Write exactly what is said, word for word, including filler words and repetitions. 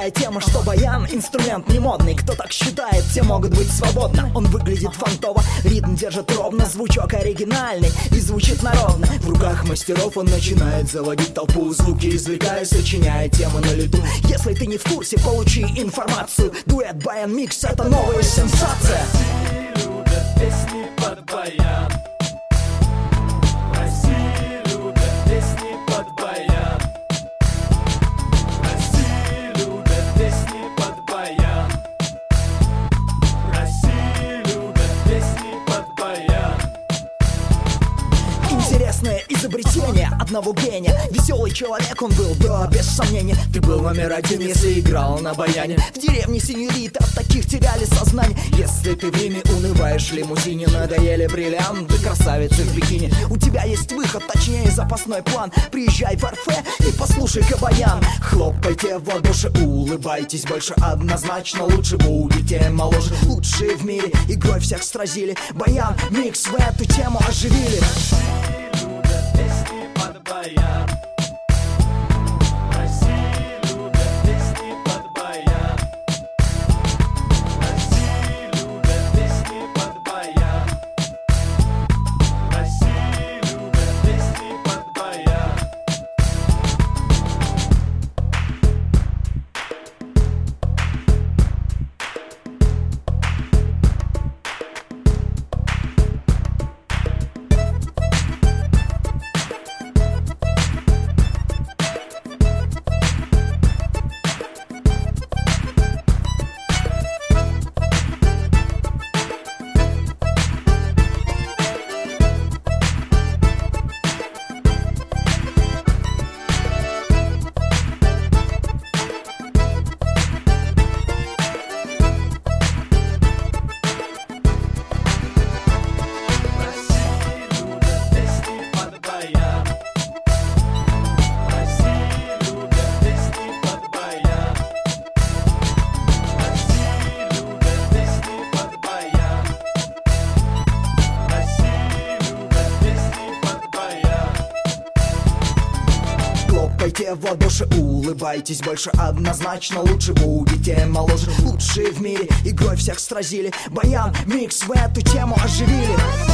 Такая тема, что баян инструмент не модный. Кто так считает, те могут быть свободны. Он выглядит фантово, ритм держит ровно, звучок оригинальный и звучит народно. В руках мастеров он начинает заводить толпу, звуки извлекая, сочиняя темы на лету. Если ты не в курсе, получи информацию. Дуэт Баян Микс — это новая сенсация. Песни под баян. В России любят песни под баян. В России любят песни под баян. В России любят песни под баян. Интересное изобретение одного гения. Веселый человек он был, да, без сомнения. Ты был номер один, если играл на баяне. В деревне сеньориты от таких теряли сознание. Если ты в Риме унываешь в лимузине, надоели бриллианты, красавицы в бикини. У тебя есть выход, точнее запасной план. Приезжай в Орфе и послушай-ка баян. Хлопайте в ладоши, улыбайтесь больше. Однозначно лучше будете моложе. Лучшие в мире, игрой всех сразили. Баян Микс в эту тему оживили. Любят песни под баян. В России любят песни под баян. В России любят песни под баян. В России любят песни под баян. Хлопайте в ладоши, улыбайтесь больше. Однозначно лучше будете моложе. Лучшие в мире, игрой всех сразили. Баян Микс в эту тему оживили.